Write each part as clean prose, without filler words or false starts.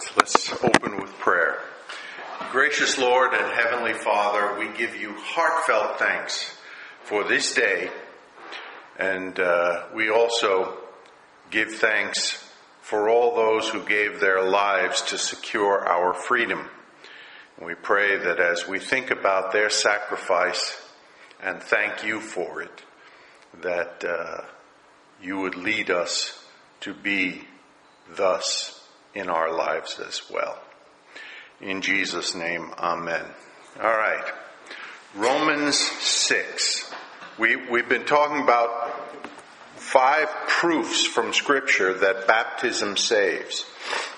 Let's open with prayer. Gracious Lord and Heavenly Father, we give you heartfelt thanks for this day, and we also give thanks for all those who gave their lives to secure our freedom. And we pray that as we think about their sacrifice and thank you for it, that you would lead us to be thus in our lives as well. In Jesus' name, amen. All right. Romans 6. We've been talking about 5 proofs from Scripture that baptism saves.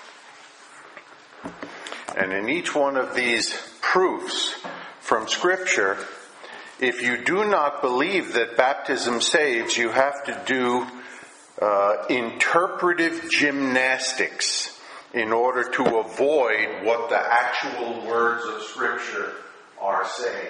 And in each one of these proofs from Scripture, if you do not believe that baptism saves, you have to do interpretive gymnastics in order to avoid what the actual words of Scripture are saying.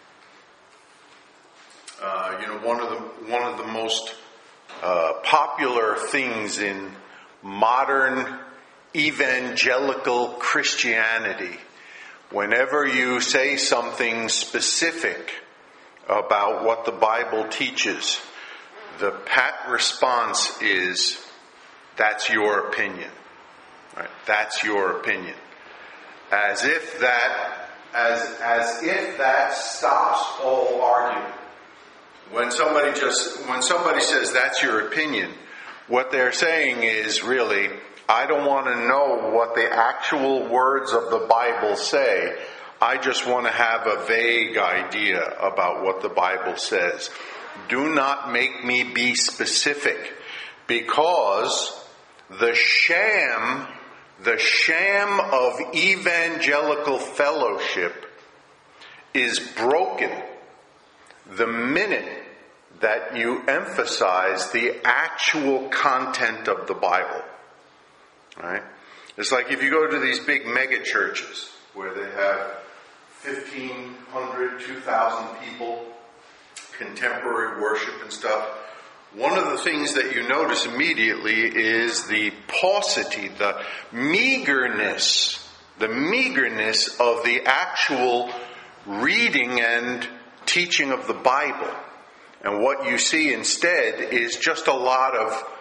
One of the most popular things in modern evangelical Christianity, whenever you say something specific about what the Bible teaches, the pat response is, "That's your opinion." Right? That's your opinion. As if that stops all argument. When somebody says that's your opinion, what they're saying is really, I don't want to know what the actual words of the Bible say. I just want to have a vague idea about what the Bible says. Do not make me be specific, because the sham of evangelical fellowship is broken the minute that you emphasize the actual content of the Bible. Right? It's like if you go to these big mega churches where they have 1,500, 2,000 people, contemporary worship and stuff. One of the things that you notice immediately is the paucity, the meagerness of the actual reading and teaching of the Bible. And what you see instead is just a lot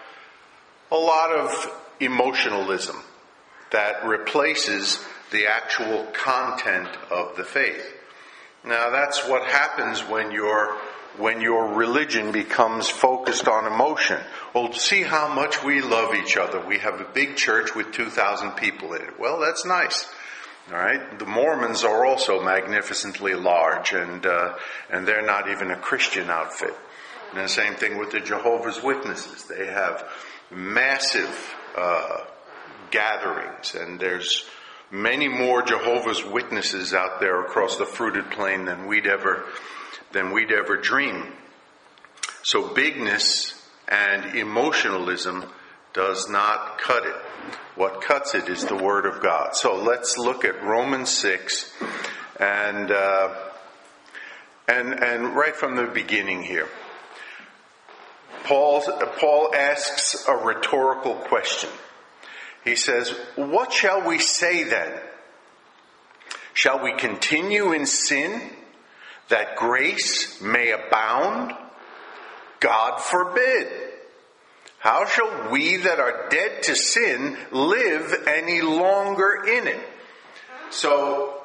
of emotionalism that replaces the actual content of the faith. Now that's what happens when your religion becomes focused on emotion. Well, see how much we love each other. We have a big church with 2,000 people in it. Well, that's nice. All right. The Mormons are also magnificently large, and they're not even a Christian outfit. And the same thing with the Jehovah's Witnesses. They have massive gatherings, and there's many more Jehovah's Witnesses out there across the fruited plain than we'd ever dream. So bigness and emotionalism does not cut it. What cuts it is the Word of God. So let's look at Romans 6 and right from the beginning here. Paul asks a rhetorical question. He says, "What shall we say then? Shall we continue in sin that grace may abound? God forbid. How shall we that are dead to sin live any longer in it?" So,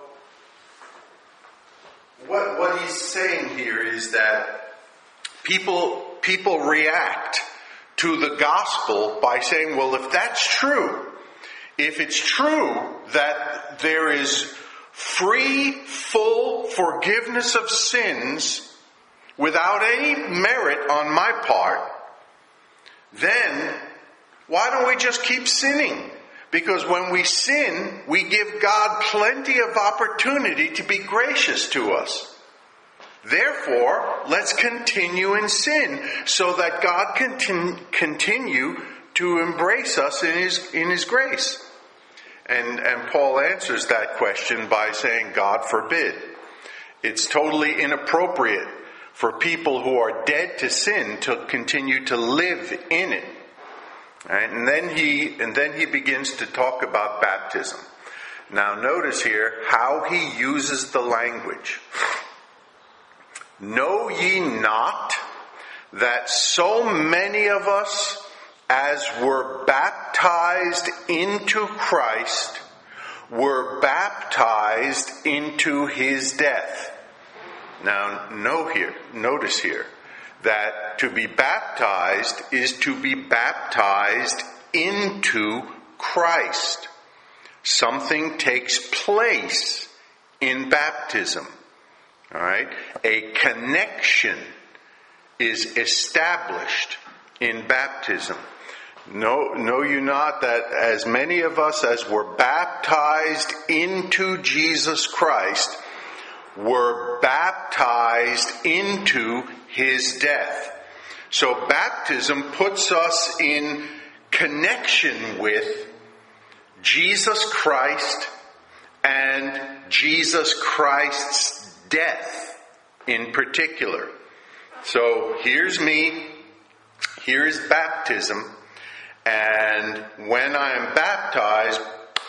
what he's saying here is that people react to the gospel by saying, well, if that's true, if it's true that there is free, full forgiveness of sins without any merit on my part, then why don't we just keep sinning? Because when we sin, we give God plenty of opportunity to be gracious to us. Therefore, let's continue in sin so that God can continue to embrace us in His grace. And Paul answers that question by saying, God forbid. It's totally inappropriate for people who are dead to sin to continue to live in it. Right? And then he begins to talk about baptism. Now notice here how he uses the language. Know ye not that so many of us as were baptized into Christ were baptized into his death? Now notice here that to be baptized is to be baptized into Christ. Something takes place in baptism. All right? A connection is established in baptism. Know you not that as many of us as were baptized into Jesus Christ were baptized into his death. So baptism puts us in connection with Jesus Christ and Jesus Christ's death in particular. So here's me, here's baptism, and when I am baptized,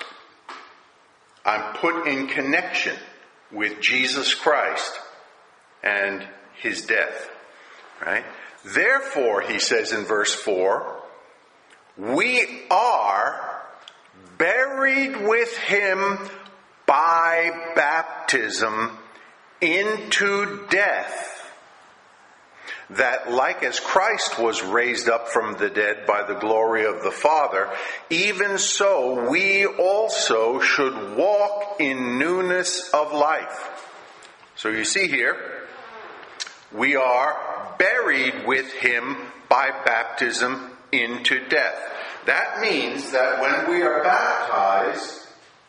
I'm put in connection with Jesus Christ and his death. Right? Therefore, he says in verse 4, we are buried with him by baptism into death, that like as Christ was raised up from the dead by the glory of the Father, even so we also should walk in newness of life. So you see here, we are buried with him by baptism into death. That means that when we are baptized,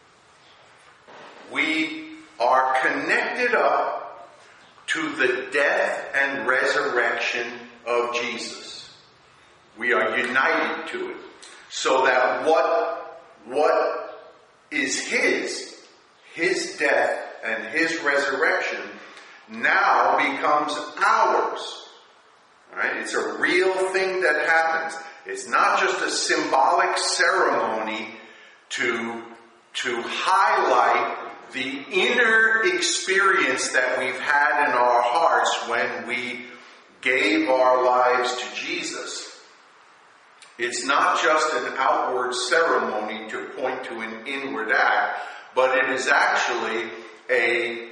we are connected up to the death and resurrection of Jesus. We are united to it. So that what is his death and his resurrection, now becomes ours. All right? It's a real thing that happens. It's not just a symbolic ceremony to highlight the inner experience that we've had in our hearts when we gave our lives to Jesus. It's not just an outward ceremony to point to an inward act, but it is actually a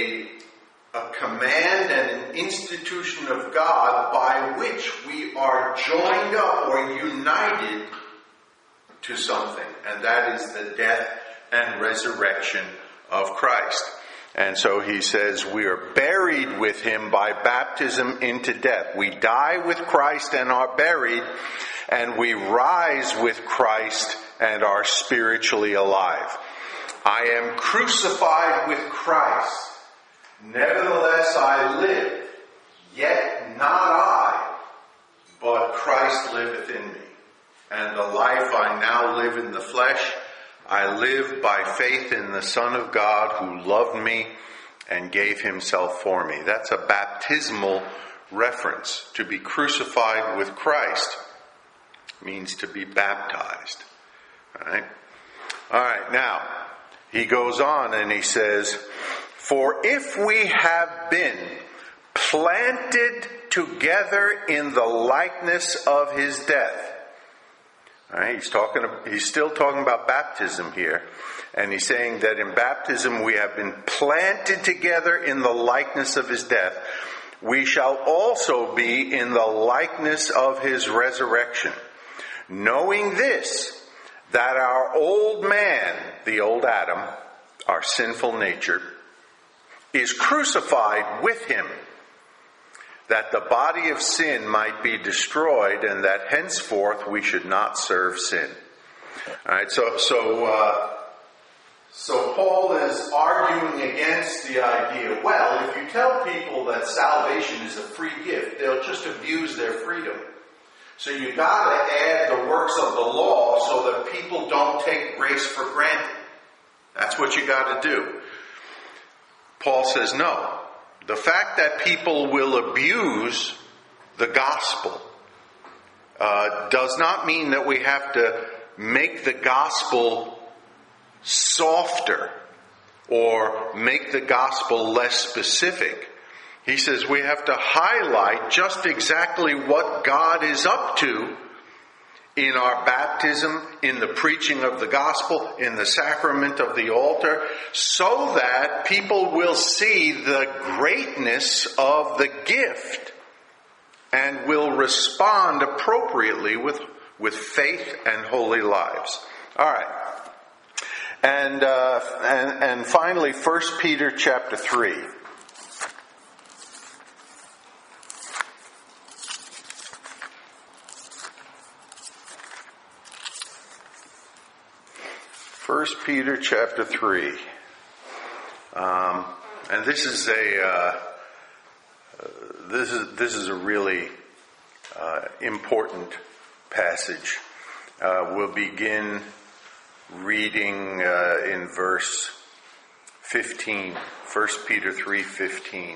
command and an institution of God by which we are joined up or united to something, and that is the death and resurrection of Christ. And so he says we are buried with him by baptism into death. We die with Christ and are buried, and we rise with Christ and are spiritually alive. I am crucified with Christ. Nevertheless I live, yet not I, but Christ liveth in me. And the life I now live in the flesh, I live by faith in the Son of God who loved me and gave himself for me. That's a baptismal reference. To be crucified with Christ means to be baptized. All right, now, he goes on and he says, for if we have been planted together in the likeness of his death. All right, he's still talking about baptism here. And he's saying that in baptism we have been planted together in the likeness of his death. We shall also be in the likeness of his resurrection. Knowing this, that our old man, the old Adam, our sinful nature, is crucified with him, that the body of sin might be destroyed, and that henceforth we should not serve sin. All right, so Paul is arguing against the idea, well, if you tell people that salvation is a free gift, they'll just abuse their freedom. So you got to add the works of the law so that people don't take grace for granted. That's what you got to do. Paul says no. The fact that people will abuse the gospel does not mean that we have to make the gospel softer or make the gospel less specific. He says we have to highlight just exactly what God is up to in our baptism, in the preaching of the gospel, in the sacrament of the altar, so that people will see the greatness of the gift and will respond appropriately with faith and holy lives. All right. And finally, 1 Peter chapter 3. First Peter chapter 3, and this is a really important passage. We'll begin reading in verse 15. 1 Peter 3:15.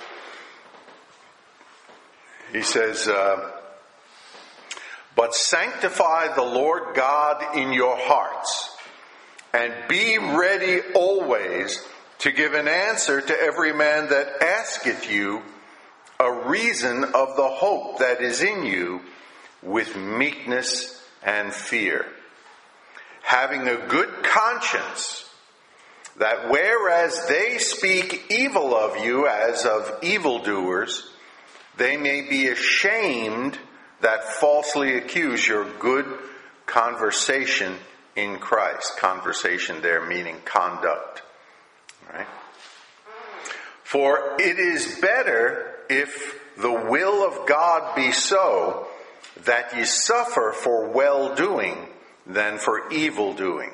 He says, "But sanctify the Lord God in your hearts, and be ready always to give an answer to every man that asketh you a reason of the hope that is in you, with meekness and fear, having a good conscience, that whereas they speak evil of you as of evildoers, they may be ashamed that falsely accuse your good conversation in Christ." Conversation there meaning conduct. Right? "For it is better, if the will of God be so, that ye suffer for well-doing than for evil-doing.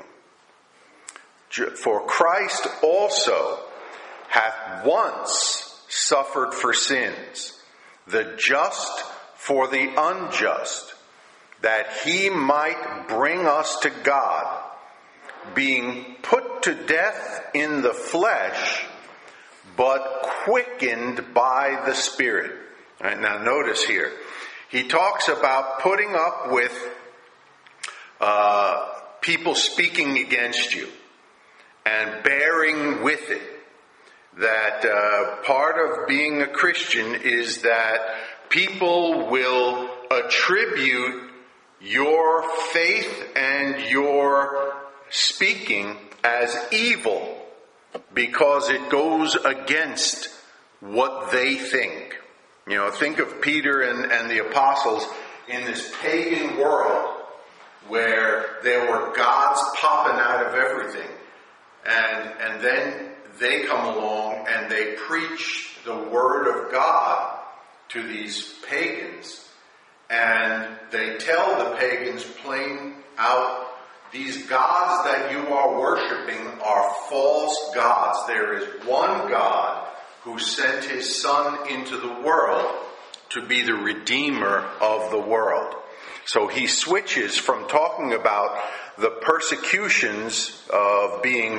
For Christ also hath once suffered for sins, the just for the unjust, that he might bring us to God, being put to death in the flesh, but quickened by the Spirit." All right, now notice here, he talks about putting up with people speaking against you and bearing with it. That part of being a Christian is that people will attribute your faith and your speaking as evil because it goes against what they think. You know, think of Peter and the apostles in this pagan world where there were gods popping out of everything. And then they come along and they preach the word of God to these pagans. And they tell the pagans plain out, these gods that you are worshiping are false gods. There is one God who sent his Son into the world to be the Redeemer of the world. So he switches from talking about the persecutions of being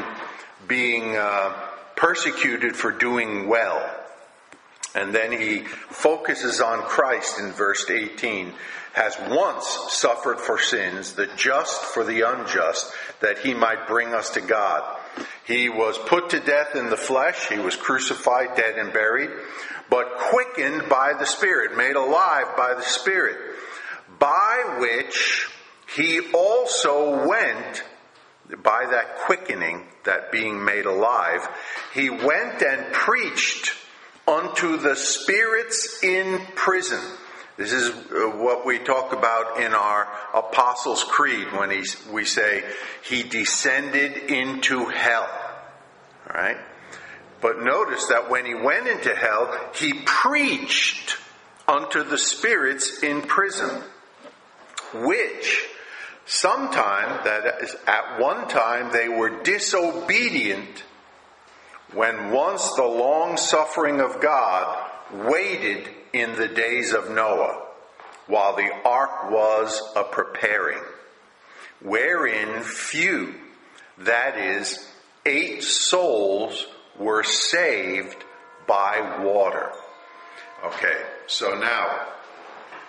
persecuted for doing well. And then he focuses on Christ in verse 18, has once suffered for sins, the just for the unjust, that he might bring us to God. He was put to death in the flesh, he was crucified, dead, and buried, but quickened by the Spirit, made alive by the Spirit, by which he also went, by that quickening, that being made alive, he went and preached unto the spirits in prison. This is what we talk about in our Apostles' Creed when we say he descended into hell. All right? But notice that when he went into hell, he preached unto the spirits in prison, which sometime, that is, at one time, they were disobedient when once the long suffering of God waited in the days of Noah, while the ark was a preparing, wherein few, that is, 8 souls were saved by water. Okay, so now,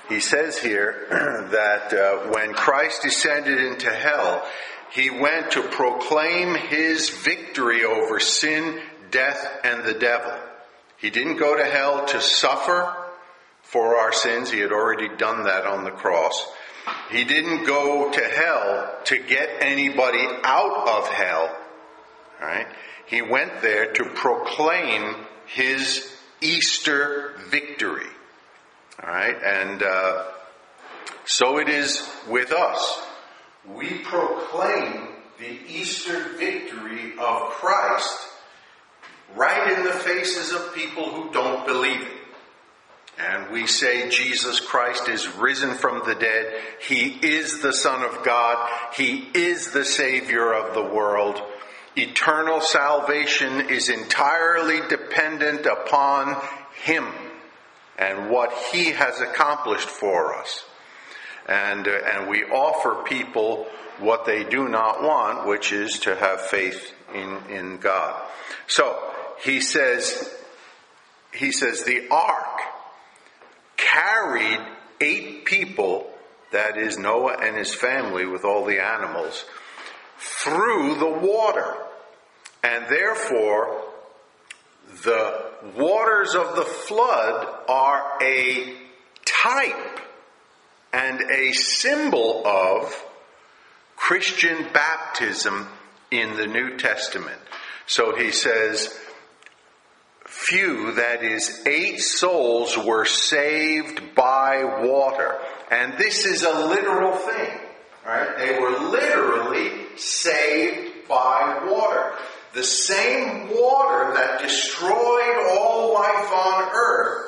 he says here that when Christ descended into hell, he went to proclaim his victory over sin, death, and the devil. He didn't go to hell to suffer for our sins. He had already done that on the cross. He didn't go to hell to get anybody out of hell. All right? He went there to proclaim his Easter victory. All right? And so it is with us. We proclaim the Easter victory of Christ right in the faces of people who don't believe it. And we say Jesus Christ is risen from the dead. He is the Son of God. He is the Savior of the world. Eternal salvation is entirely dependent upon Him and what He has accomplished for us. And we offer people what they do not want, which is to have faith in God. So he says the ark carried 8 people, that is Noah and his family with all the animals, through the water. And therefore, the waters of the flood are a type and a symbol of Christian baptism in the New Testament. So he says, few, that is 8 souls, were saved by water. And this is a literal thing. Right? They were literally saved by water. The same water that destroyed all life on earth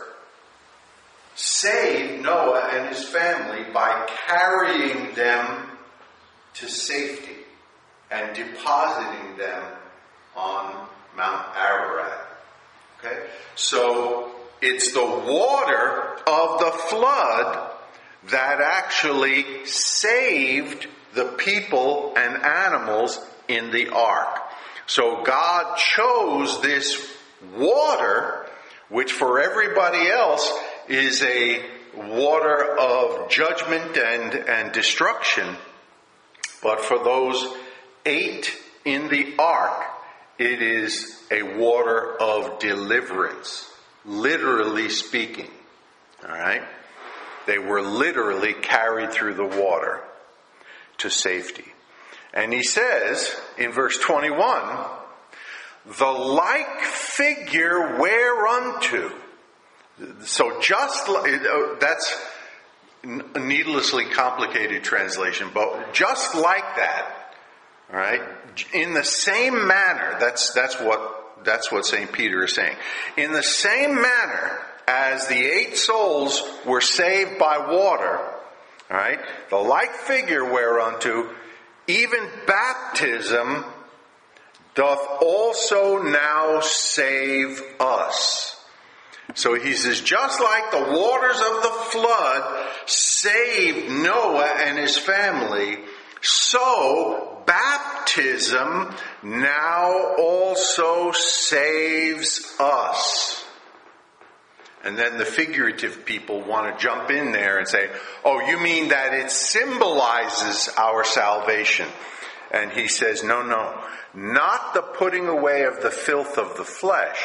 saved Noah and his family by carrying them to safety and depositing them on Mount Ararat. Okay? So it's the water of the flood that actually saved the people and animals in the ark. So God chose this water, which for everybody else is a water of judgment and destruction. But for those 8 in the ark, it is a water of deliverance, literally speaking. All right? They were literally carried through the water to safety. And he says in verse 21, the like figure whereunto. So just that's a needlessly complicated translation, but just like that, all right? In the same manner, that's what St. Peter is saying. In the same manner as the 8 souls were saved by water, all right, the like figure whereunto even baptism doth also now save us. So he says, just like the waters of the flood saved Noah and his family, so baptism now also saves us. And then the figurative people want to jump in there and say, oh, you mean that it symbolizes our salvation? And he says, no, not the putting away of the filth of the flesh,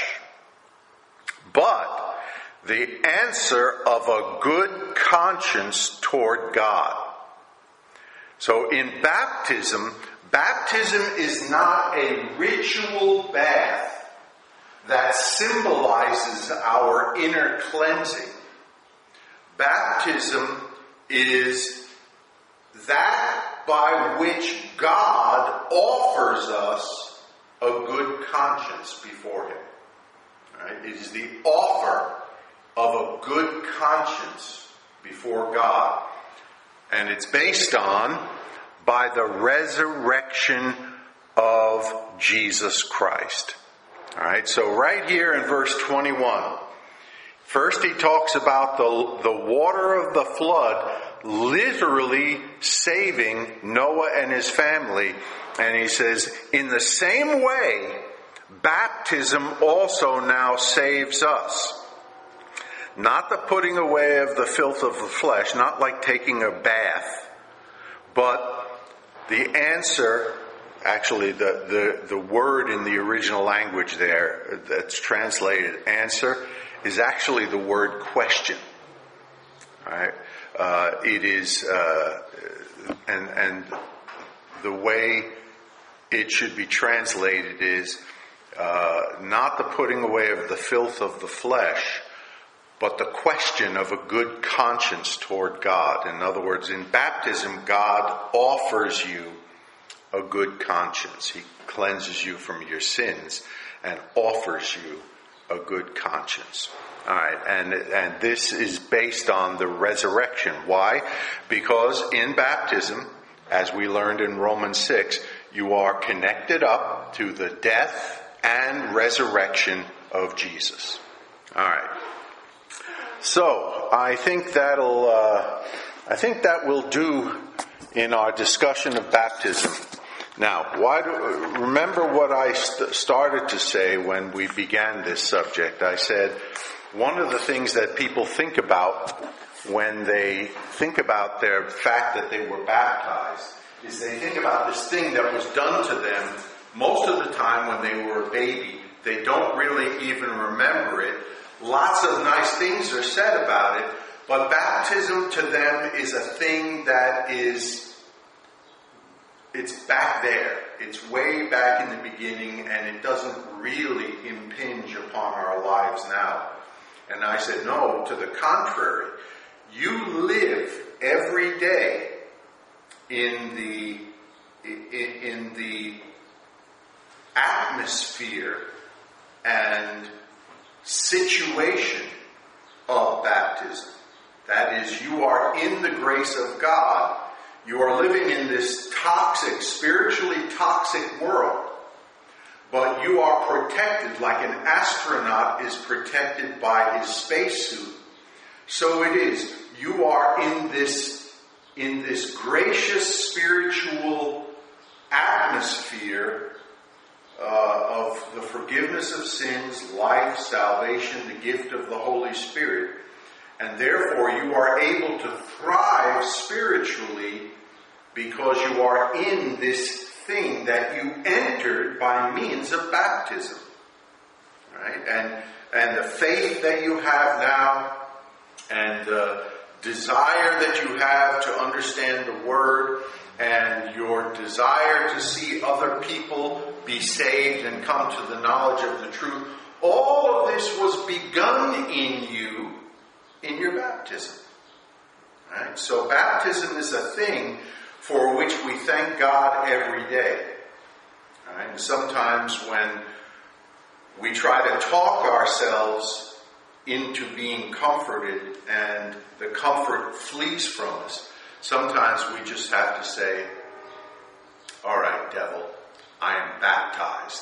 but the answer of a good conscience toward God. So in baptism is not a ritual bath that symbolizes our inner cleansing. Baptism is that by which God offers us a good conscience before Him. Right? It is the offer of a good conscience before God. And it's based on by the resurrection of Jesus Christ. All right, so right here in verse 21, first he talks about the water of the flood literally saving Noah and his family. And he says, in the same way, baptism also now saves us. not the putting away of the filth of the flesh, not like taking a bath, but the answer, actually the word in the original language there that's translated answer is actually the word question. Right? It is, and the way it should be translated is not the putting away of the filth of the flesh, but the question of a good conscience toward God. In other words, in baptism, God offers you a good conscience. He cleanses you from your sins and offers you a good conscience. All right, and this is based on the resurrection. Why? Because in baptism, as we learned in Romans 6, you are connected up to the death and resurrection of Jesus. All right. So I think that will do in our discussion of baptism. Now, remember what I started to say when we began this subject. I said one of the things that people think about when they think about their fact that they were baptized is they think about this thing that was done to them most of the time when they were a baby. They don't really even remember it. Lots of nice things are said about it, but baptism to them is a thing that it's back there. It's way back in the beginning, and it doesn't really impinge upon our lives now. And I said, no, to the contrary. You live every day in the atmosphere and situation of baptism. That is, you are in the grace of God. You are living in this toxic, spiritually toxic world. But you are protected like an astronaut is protected by his spacesuit. So it is. You are in this gracious spiritual atmosphere of the forgiveness of sins, life, salvation, the gift of the Holy Spirit. And therefore you are able to thrive spiritually because you are in this thing that you entered by means of baptism. Right? And the faith that you have now and the desire that you have to understand the Word and your desire to see other people be saved and come to the knowledge of the truth, all of this was begun in you in your baptism. Right? So baptism is a thing for which we thank God every day. Right? And sometimes when we try to talk ourselves into being comforted and the comfort flees from us, sometimes we just have to say, all right, devil, I am baptized.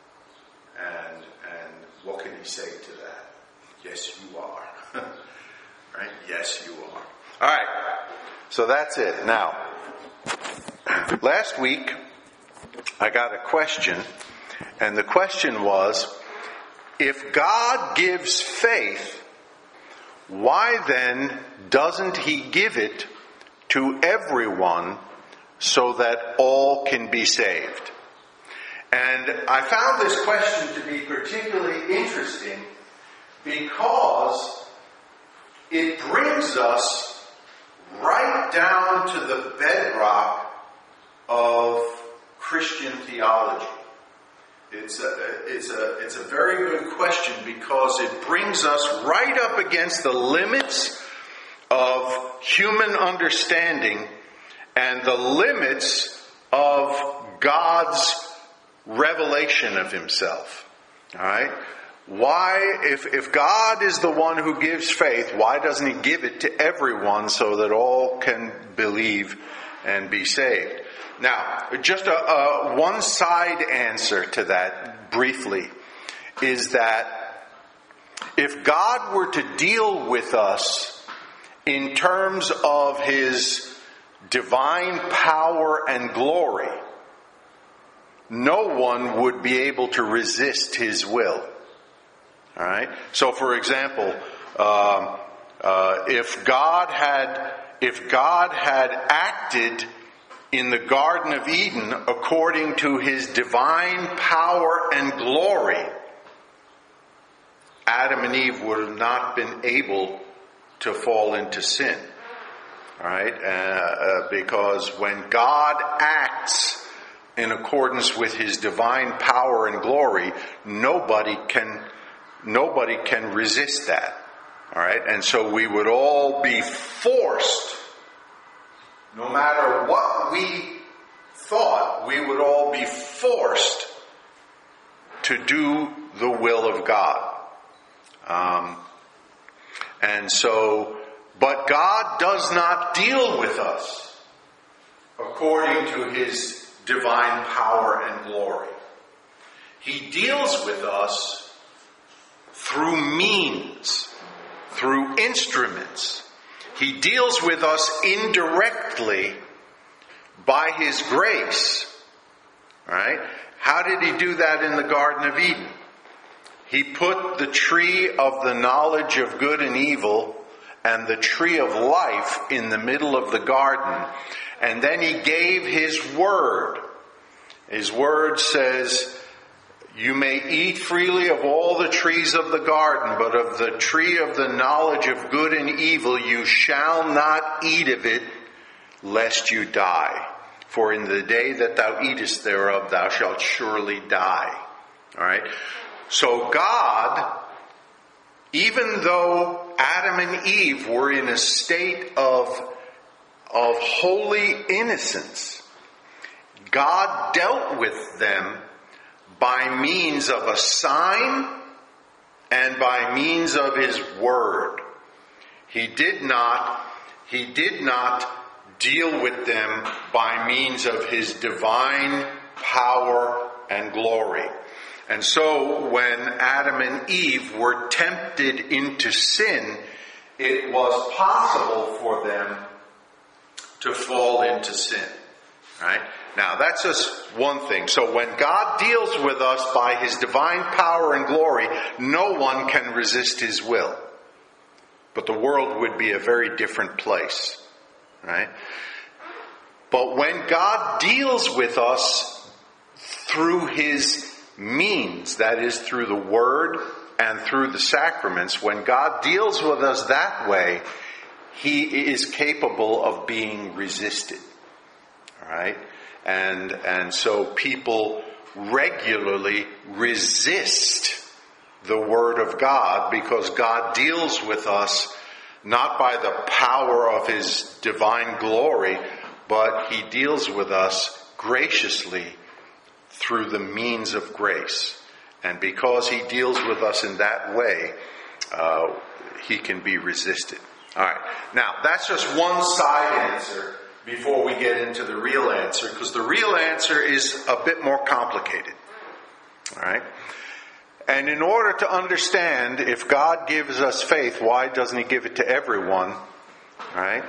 And what can he say to that? Yes, you are. Right? Yes, you are. All right. So that's it. Now, last week, I got a question. And the question was, if God gives faith, why then doesn't he give it to everyone so that all can be saved? And I found this question to be particularly interesting because it brings us right down to the bedrock of Christian theology. It's a very good question because it brings us right up against the limits of human understanding and the limits of God's revelation of himself. All right? Why, if God is the one who gives faith, why doesn't he give it to everyone so that all can believe and be saved? Now, just a one-side answer to that, briefly, is that if God were to deal with us in terms of his divine power and glory, no one would be able to resist his will. All right? So, for example, If God had acted in the Garden of Eden according to his divine power and glory, Adam and Eve would have not been able to fall into sin. All right? Because when God acts in accordance with his divine power and glory, nobody can resist that. All right? And so we would all be forced, no matter what we thought, we would all be forced to do the will of God. But God does not deal with us according to his divine power and glory. He deals with us through means, through instruments. He deals with us indirectly by his grace. Right? How did he do that in the Garden of Eden? He put the tree of the knowledge of good and evil and the tree of life in the middle of the garden. And then he gave his word. His word says, you may eat freely of all the trees of the garden, but of the tree of the knowledge of good and evil you shall not eat of it, lest you die. For in the day that thou eatest thereof, thou shalt surely die. All right? So God, even though Adam and Eve were in a state of holy innocence, God dealt with them by means of a sign and by means of his word. He did not deal with them by means of his divine power and glory. And so when Adam and Eve were tempted into sin, it was possible for them to fall into sin. Right? Now, that's just one thing. So when God deals with us by his divine power and glory, no one can resist his will. But the world would be a very different place. Right? But when God deals with us through his means, that is through the word and through the sacraments, when God deals with us that way, he is capable of being resisted. All right? And so people regularly resist the word of God because God deals with us not by the power of his divine glory, but he deals with us graciously through the means of grace. And because he deals with us in that way, he can be resisted. All right. Now, that's just one side answer before we get into the real answer, because the real answer is a bit more complicated. All right. And in order to understand if God gives us faith, why doesn't he give it to everyone? All right.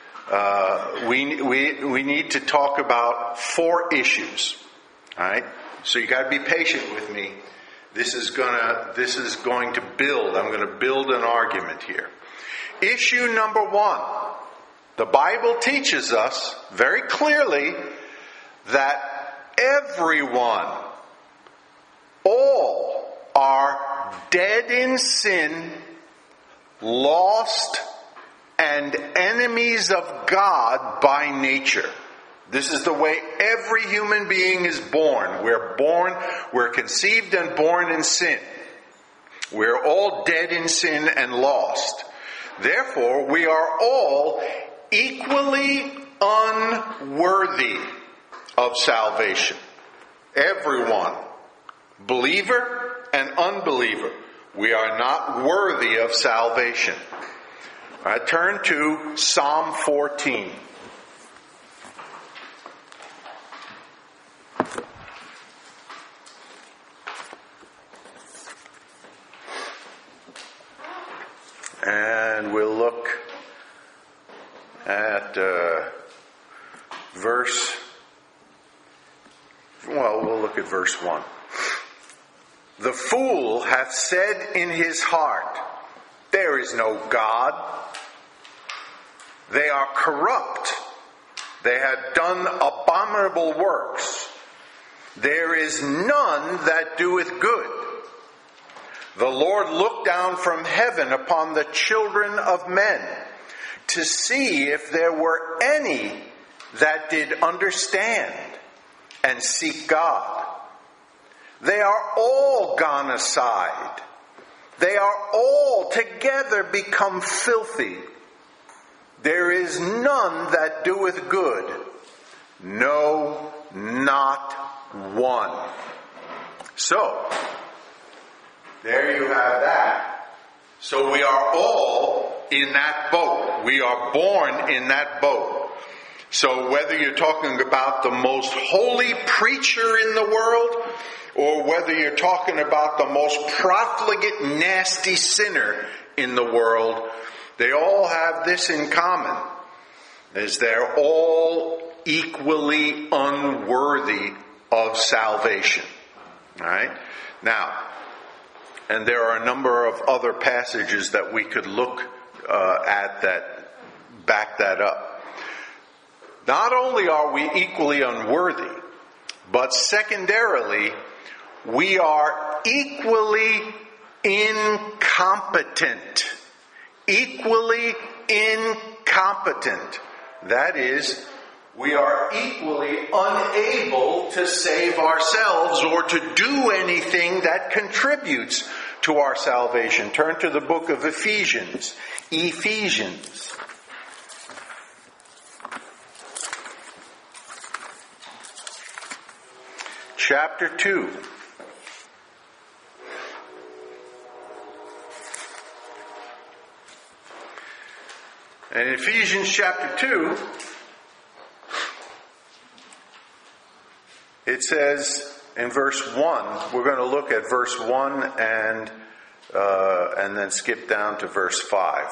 We need to talk about 4 issues. All right. So you got to be patient with me. This is going to build. I'm going to build an argument here. Issue number 1. The Bible teaches us very clearly that everyone, all are dead in sin, lost, and enemies of God by nature. This is the way every human being is born. We're conceived and born in sin. We're all dead in sin and lost. Therefore, we are all equally unworthy of salvation. Everyone, believer and unbeliever, we are not worthy of salvation. All right, turn to Psalm 14. And we'll look at we'll look at verse 1. The fool hath said in his heart, There is no God. They are corrupt. They have done abominable works. There is none that doeth good. The Lord looked down from heaven upon the children of men to see if there were any that did understand and seek God. They are all gone aside. They are all together become filthy. There is none that doeth good. No, not one. So, there you have that. So we are all in that boat. We are born in that boat. So whether you're talking about the most holy preacher in the world, or whether you're talking about the most profligate, nasty sinner in the world, they all have this in common, is they're all equally unworthy of salvation. All right? Now, and there are a number of other passages that we could look at that back that up. Not only are we equally unworthy, but secondarily, we are equally incompetent. Equally incompetent. That is, we are equally unable to save ourselves or to do anything that contributes to our salvation. Turn to the book of Ephesians. Ephesians. Chapter 2. And in Ephesians chapter 2, it says in verse 1, we're going to look at verse 1 and then skip down to verse 5.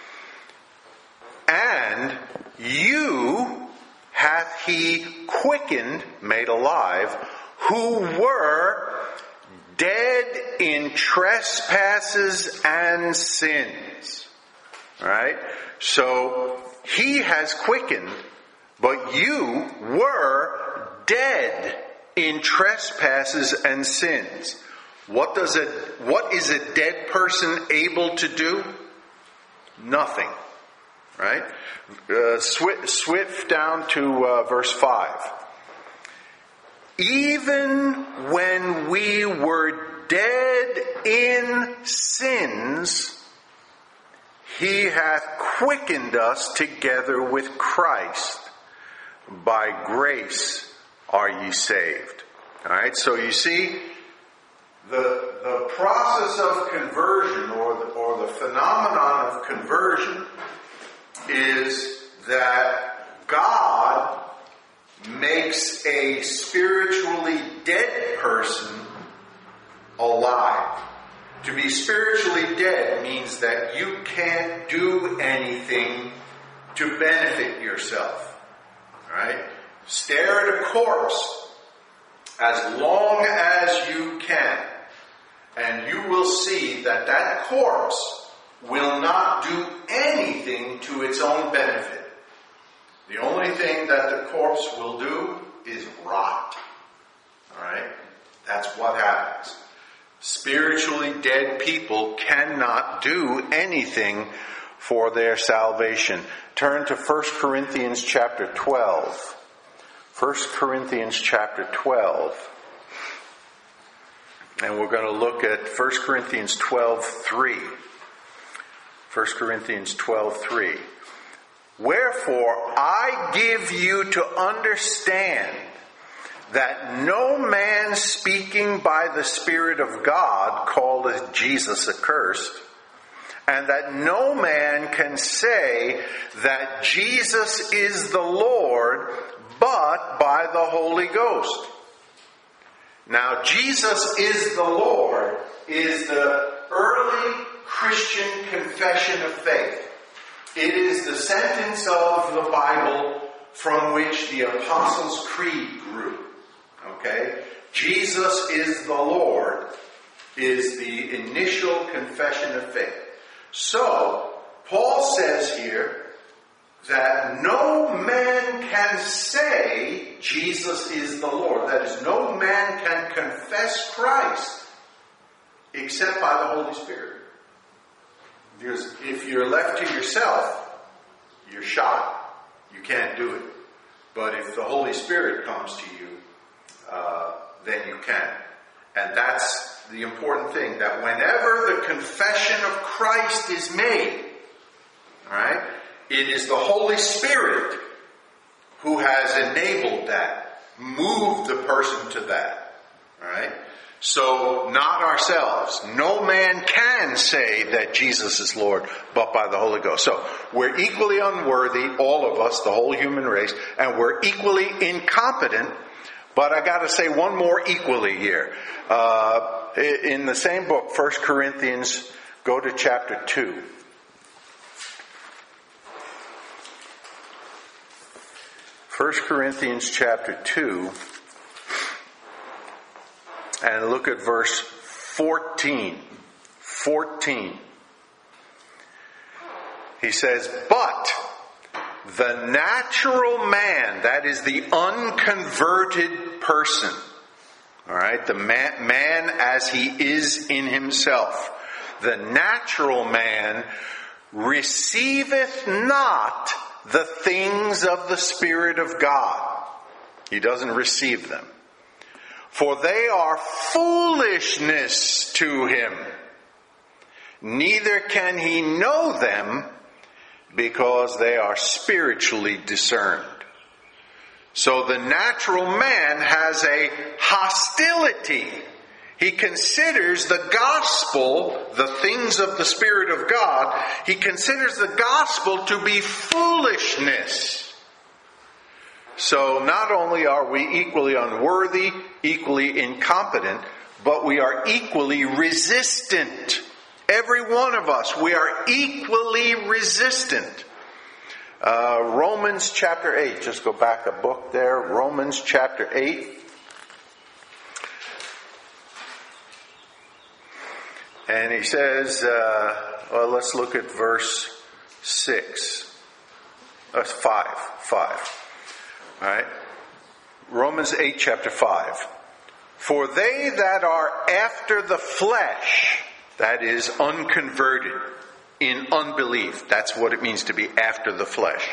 And you hath he quickened, made alive, who were dead in trespasses and sins. All right? So, he has quickened, but you were dead in trespasses and sins. What is a dead person able to do? Nothing. Right? Swift down to verse 5. Even when we were dead in sins, he hath quickened us together with Christ. By grace are ye saved. Alright, so you see, the process of conversion, or the phenomenon of conversion, is that God makes a spiritually dead person alive. To be spiritually dead means that you can't do anything to benefit yourself. Right? Stare at a corpse as long as you can, and you will see that that corpse will not do anything to its own benefit. The only thing that the corpse will do is rot. Alright? That's what happens. Spiritually dead people cannot do anything for their salvation. Turn to 1 Corinthians chapter 12. 1 Corinthians chapter 12. And we're going to look at 1 Corinthians 12:3. 1 Corinthians 12:3. Wherefore I give you to understand that no man speaking by the Spirit of God calleth Jesus accursed, and that no man can say that Jesus is the Lord but by the Holy Ghost. Now, Jesus is the Lord is the early Christian confession of faith. It is the sentence of the Bible from which the Apostles' Creed grew. Okay? Jesus is the Lord is the initial confession of faith. So, Paul says here that no man can say Jesus is the Lord. That is, no man can confess Christ except by the Holy Spirit. Because if you're left to yourself, you're shot. You can't do it. But if the Holy Spirit comes to you, then you can. And that's the important thing, that whenever the confession of Christ is made, all right, it is the Holy Spirit who has enabled that, moved the person to that. All right? So, not ourselves. No man can say that Jesus is Lord, but by the Holy Ghost. So, we're equally unworthy, all of us, the whole human race, and we're equally incompetent. But I got to say one more equally here. In the same book, 1 Corinthians, go to chapter 2. 1 Corinthians chapter 2, and look at verse 14. 14. He says, but the natural man, that is the unconverted person, all right, the man as he is in himself, the natural man receiveth not the things of the Spirit of God. He doesn't receive them. For they are foolishness to him. Neither can he know them, because they are spiritually discerned. So the natural man has a hostility. He considers the gospel, the things of the Spirit of God, he considers the gospel to be foolishness. So not only are we equally unworthy, equally incompetent, but we are equally resistant. Every one of us, we are equally resistant. Romans chapter 8, just go back a book there. Romans chapter 8. And he says, well, let's look at verse 6. 5. All right. Romans 8, chapter 5. For they that are after the flesh, that is, unconverted, in unbelief. That's what it means to be after the flesh.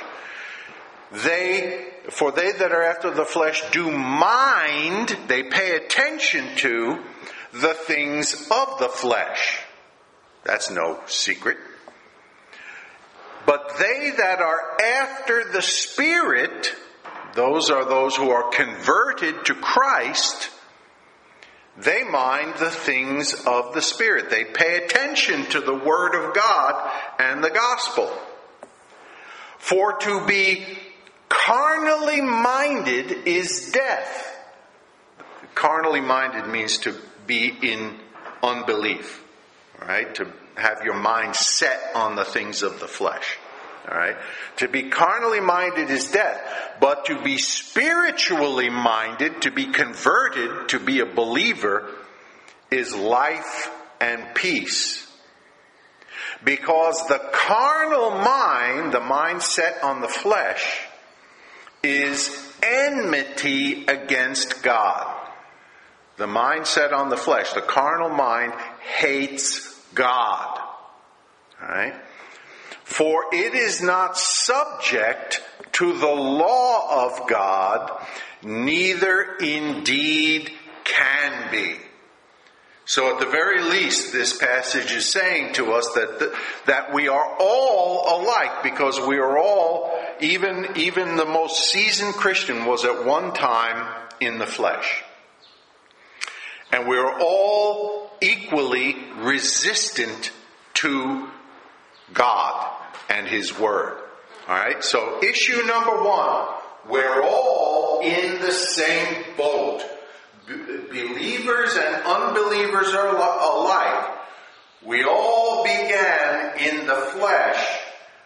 For they that are after the flesh do mind, they pay attention to the things of the flesh. That's no secret. But they that are after the Spirit, those are those who are converted to Christ, they mind the things of the Spirit. They pay attention to the Word of God and the gospel. For to be carnally minded is death. Carnally minded means to be in unbelief. All right? To have your mind set on the things of the flesh. All right? To be carnally minded is death. But to be spiritually minded, to be converted, to be a believer, is life and peace. Because the carnal mind, the mind set on the flesh, is enmity against God. The mind set on the flesh, the carnal mind, hates God. All right? For it is not subject to the law of God, neither indeed can be. So at the very least, this passage is saying to us that we are all alike, because we are all, even the most seasoned Christian was at one time in the flesh. And we are all equally resistant to God and His Word. Alright, so issue number one, we're all in the same boat. Believers and unbelievers are alike. We all began in the flesh,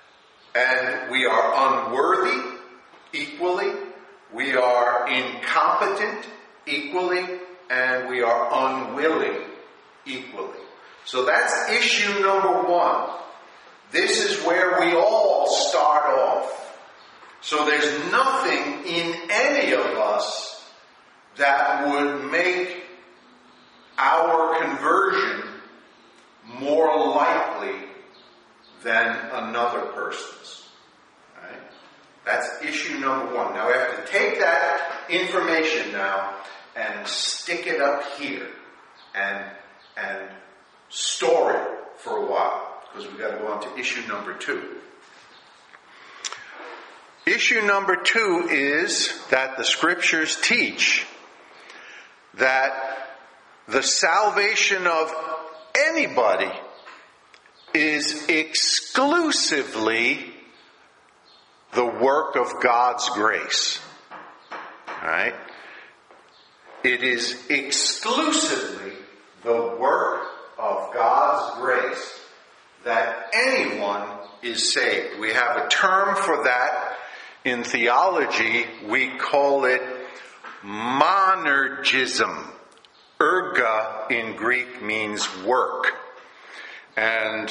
and we are unworthy equally, we are incompetent equally, and we are unwilling equally. So that's issue number one. This is where we all start off. So there's nothing in any of us that would make our conversion more likely than another person's. Right? That's issue number one. Now we have to take that information now and stick it up here and store it for a while, because we've got to go on to issue number two. Issue number two is that the scriptures teach that the salvation of anybody is exclusively the work of God's grace. All right? It is exclusively the work of God's grace that anyone is saved. We have a term for that in theology. We call it monergism. Erga in Greek means work. And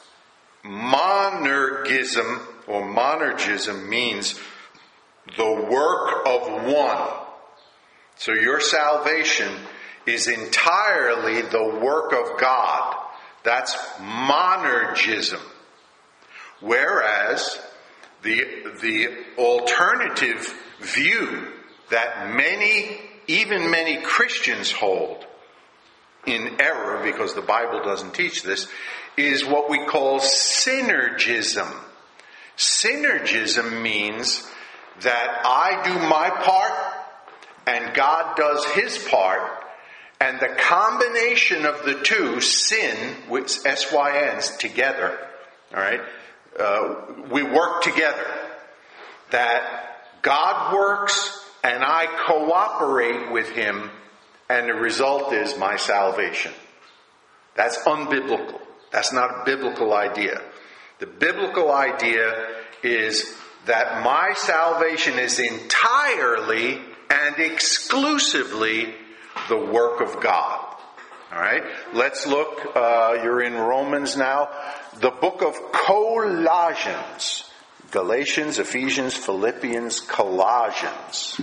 monergism or monergism means the work of one. So your salvation is entirely the work of God. That's monergism. Whereas the alternative view that many Christians hold in error, because the Bible doesn't teach this, is what we call synergism. Synergism means that I do my part and God does his part, and the combination of the two, sin with S-Y-N's, together, all right, we work together. That God works and I cooperate with him, and the result is my salvation. That's unbiblical. That's not a biblical idea. The biblical idea is that my salvation is entirely and exclusively the work of God. All right? Let's look. You're in Romans now. The book of Colossians. Galatians, Ephesians, Philippians, Colossians.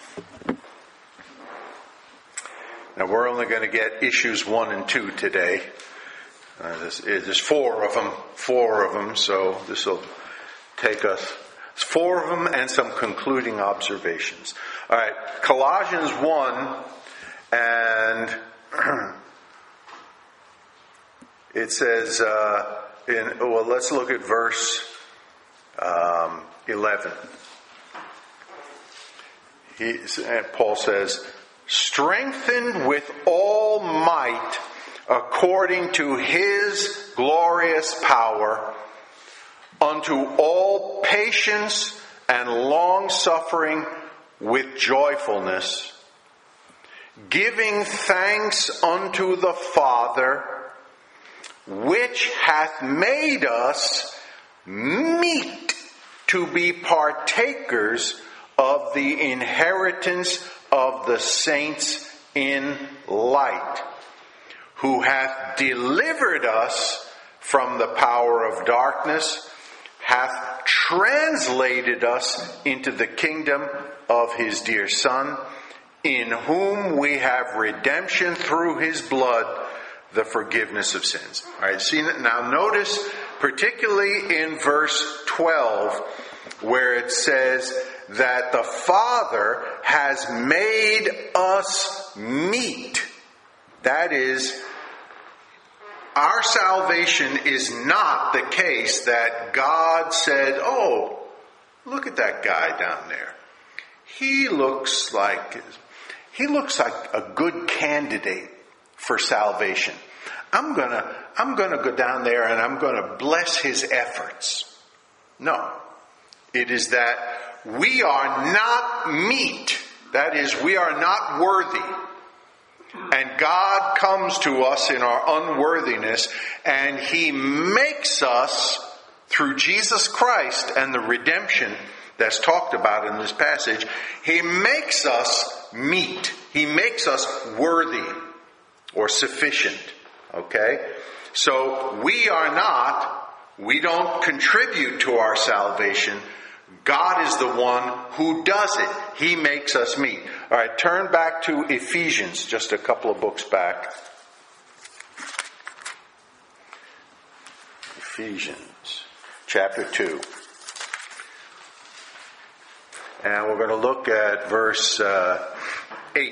Now we're only going to get issues 1 and 2 today. There's four of them, so this will take us. It's 4 of them and some concluding observations. All right, Colossians 1, and it says, let's look at verse 11. Paul says, strengthened with all might according to his glorious power, unto all patience and long-suffering with joyfulness, giving thanks unto the Father, which hath made us meet to be partakers of the inheritance of the saints in light, who hath delivered us from the power of darkness, hath translated us into the kingdom of his dear Son, in whom we have redemption through his blood, the forgiveness of sins. All right, see, now notice, particularly in verse 12, where it says that the Father has made us meet. That is, our salvation is not the case that God said, oh, look at that guy down there. He looks like a good candidate for salvation. I'm gonna go down there and I'm gonna bless his efforts. No. It is that we are not meet. That is, we are not worthy. And God comes to us in our unworthiness, and he makes us, through Jesus Christ and the redemption that's talked about in this passage, he makes us meet. He makes us worthy or sufficient. Okay? So we are not We don't contribute to our salvation. God is the one who does it. He makes us meet. All right, turn back to Ephesians, just a couple of books back. Ephesians chapter 2. And we're going to look at verse 8.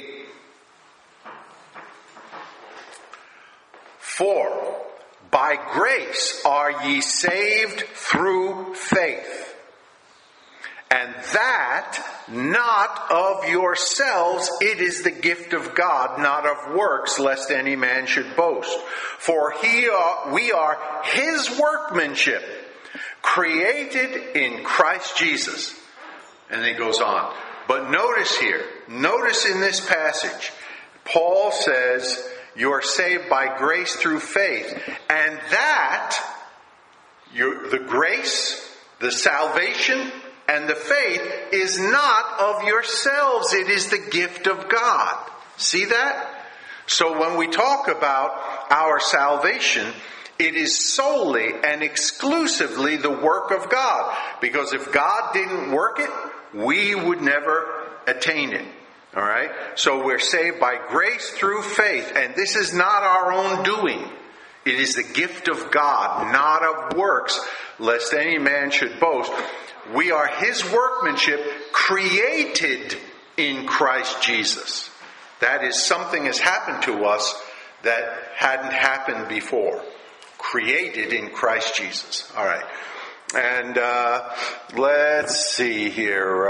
For by grace are ye saved through faith, and that not of yourselves, it is the gift of God, not of works, lest any man should boast. For we are His workmanship, created in Christ Jesus. And it goes on. But notice here, notice in this passage, Paul says, you are saved by grace through faith. And that, the grace, the salvation, and the faith is not of yourselves. It is the gift of God. See that? So when we talk about our salvation, it is solely and exclusively the work of God. Because if God didn't work it, we would never attain it. All right? So we're saved by grace through faith. And this is not our own doing. It is the gift of God, not of works, lest any man should boast. We are His workmanship, created in Christ Jesus. That is, something has happened to us that hadn't happened before. Created in Christ Jesus. All right. And let's see here.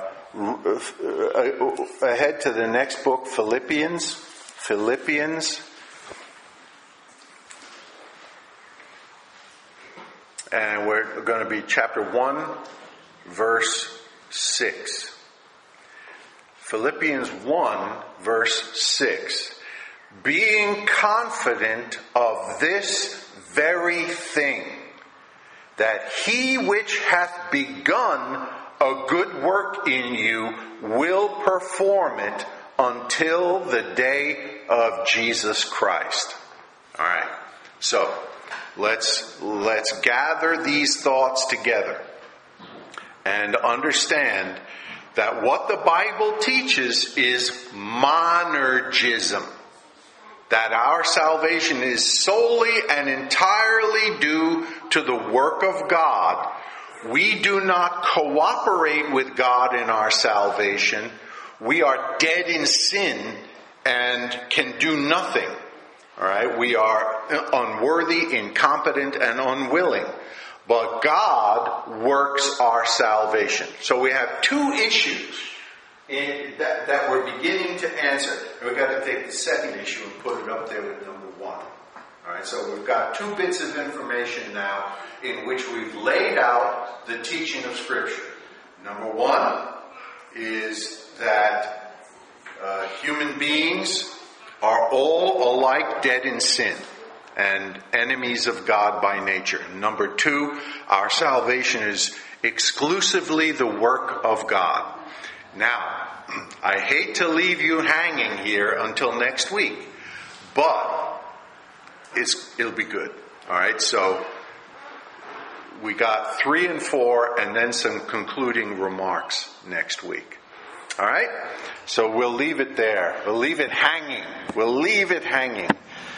Ahead to the next book, Philippians. And we're going to be chapter 1, verse 6. Philippians 1, verse 6. Being confident of this very thing, that He which hath begun a good work in you will perform it until the day of Jesus Christ. All right. So let's gather these thoughts together and understand that what the Bible teaches is monergism. That our salvation is solely and entirely due to the work of God. We do not cooperate with God in our salvation. We are dead in sin and can do nothing. All right? We are unworthy, incompetent, and unwilling. But God works our salvation. So we have two issues that we're beginning to answer. And we've got to take the second issue and put it up there with number one. All right, so we've got two bits of information now in which we've laid out the teaching of Scripture. Number one is that human beings are all alike dead in sin and enemies of God by nature. Number two, our salvation is exclusively the work of God. Now, I hate to leave you hanging here until next week, but it'll be good. All right, so we got 3 and 4 and then some concluding remarks next week. All right, so we'll leave it there. We'll leave it hanging.